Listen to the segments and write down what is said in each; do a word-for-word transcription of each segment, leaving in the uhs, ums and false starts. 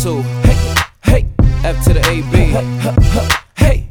two. Hey, hey, F to the A B. Hey,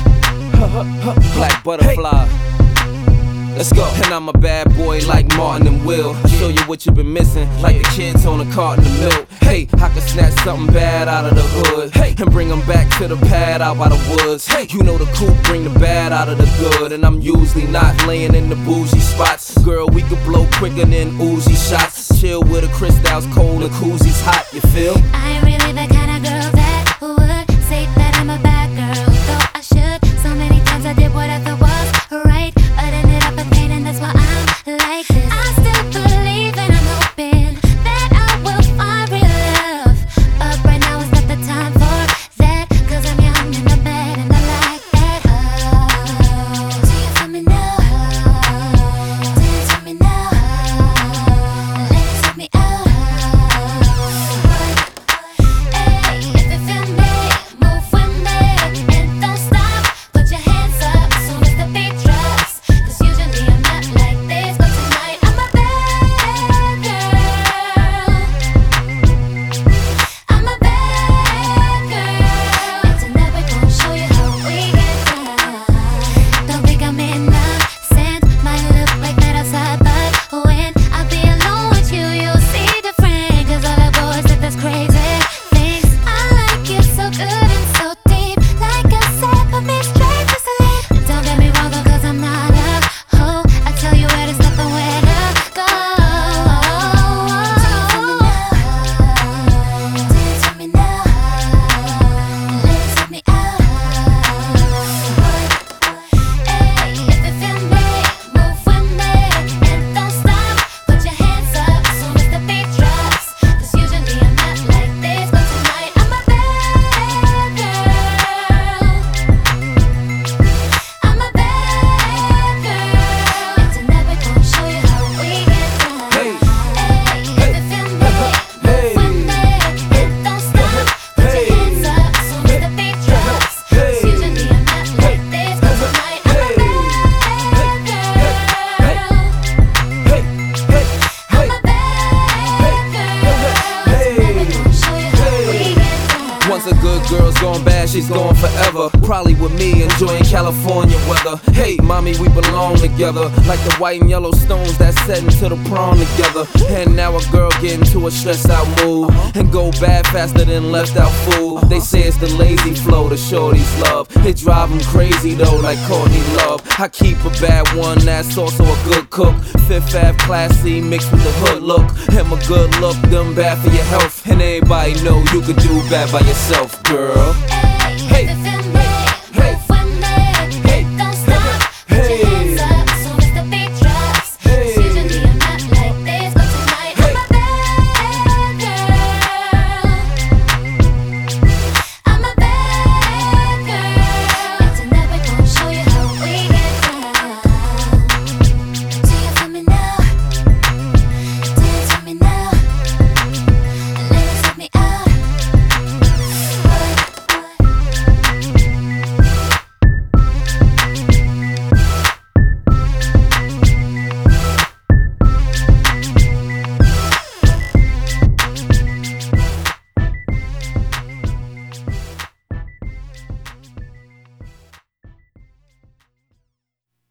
Black Butterfly. Let's go. And I'm a bad boy like Martin and Will. I'll show you what you've been missing, like the kids on a carton of milk. Hey, I can snatch something bad out of the hood, hey, and bring them back to the pad out by the woods. Hey, you know the coupe bring the bad out of the good, and I'm usually not laying in the bougie spots. Girl, we could blow quicker than Uzi shots. Chill with a Cristal's cold and koozies hot, you feel? I ain't really the kind of girl that would say that I'm a bad girl, though I should. So many times I did what I thought was right, but ended up in pain, and that's why I'm like this. I still believe and I'm hoping that I will find real love, but right now is not the time for that, cause I'm young and I'm bad and I like that. Oh, do you feel me now? Dance with me now. Ladies, let me out. Hey, if you feel me, move with me and don't stop. Put your hands up as soon as the beat drops, cause usually I'm not like this, but tonight I'm a bad girl. I'm a bad girl, and tonight we're gonna show you how we get down. Don't think I'm innocent, might look like that outside, but when I be alone with you, you'll see different, cause all the boys did this crazy things. I like it so good and so deep, like I said, put me straight to sleep. Don't get me wrong though, cause I'm not a hoe, I tell you where to stop and where to go. Dance with me now. Ladies, let me out. Hey, if you feel me, move with me and don't stop. Put your hands up as soon as the beat drops, cause usually I'm not like this, but tonight I'm a bad girl. I'm a bad girl, and tonight we're gonna show you how we get down. Hey, Hey, if you feel me, move with me and don't stop. Put your hands up as soon as the beat drops, cause usually I'm not like this, but tonight I'm a bad girl. hey, hey, I'm a bad girl. Tonight we're gonna show you how we get down. once a good girl's gone bad, she's gone forever. Probably with me, enjoying California weather. Hey, mommy, we belong together, like the white and yellow stones that set into the prom together. And now a girl get into a stressed out mood and go bad faster than left out food. They say it's the lazy flow, the shorties love. It drive them crazy though, like Courtney Love. I keep a bad one that's also a good cook. Fifth Ave classy mixed with the hood look. And my good look, them bad for your health. And everybody know you could do bad by yourself, girl.